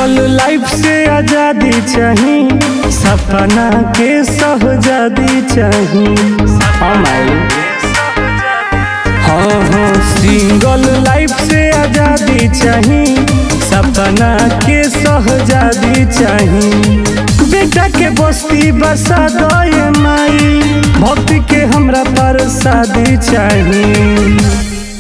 Single life से आजादी चाहिए, सपना के सहजादी चाहिए। हाँ, सिंगल लाइफ से आजादी चाहिए, सपना के सहजादी चाहिए। बेटा के बस्ती बसा दे माई, भक्ति के हमरा पर शादी चाहिए।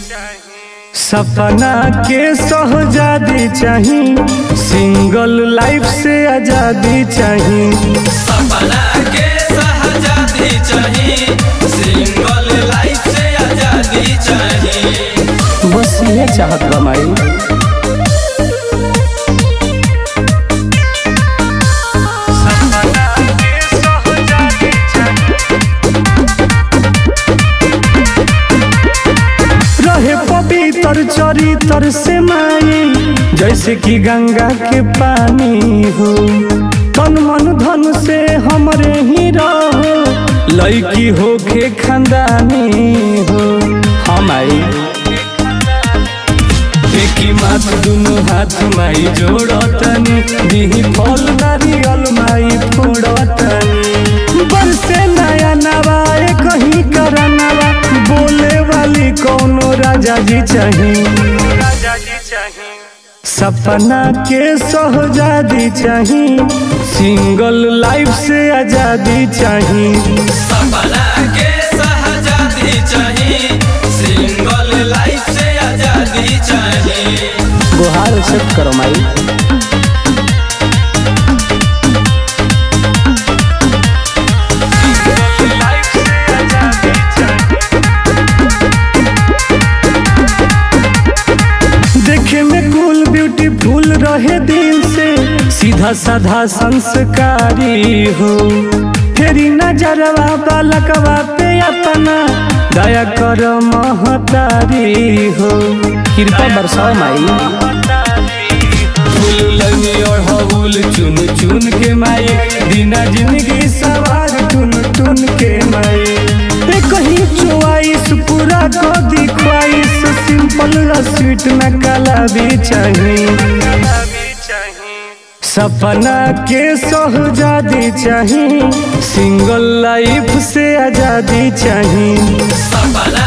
सपना के सहजादी चाहिए, सिंगल लाइफ से आजादी चाहिए। सपना के सहजादी चाहिए, सिंगल लाइफ से आजादी चाहिए। बस ये चाहत बा माई। पवित्र चरित्र से माई, जैसे कि गंगा के पानी हो। तन मन धन से हमरे ही रहो, लड़की हो के खानदानी हो। हम आई देखी माथ दुनो हाथ माई जोड़तनी, दिही फल नारियल माई फोड़तनी। बरसे नया नवाए कहीं करनवा, बोले वाली कौनो राजा जी चाहिए। सपना के सहजादी चाहिए, सिंगल लाइफ से आजादी चाहिए। सपना के सहजादी चाहिए, सिंगल लाइफ से आजादी चाहिए। गुहार एक्सेप्ट करो माई। ब्यूटीफुल रहे दिल से, सीधा साधा संस्कारी हो। फेरी नजरवा बालकवा पे अपना, दया कर महतारी हो। कृपा बरसाओ माई। फूल लगी और हूल चुन चुन के माई, दीना जिंदगी सवार टुन टुन के माई। कहीं चुआइस पूरा को दिखवाइस, सिंपल स्वीट न कला भी चाहिए। सपना के सहजादी चाहिए, सिंगल लाइफ से आजादी चाहिए। सपना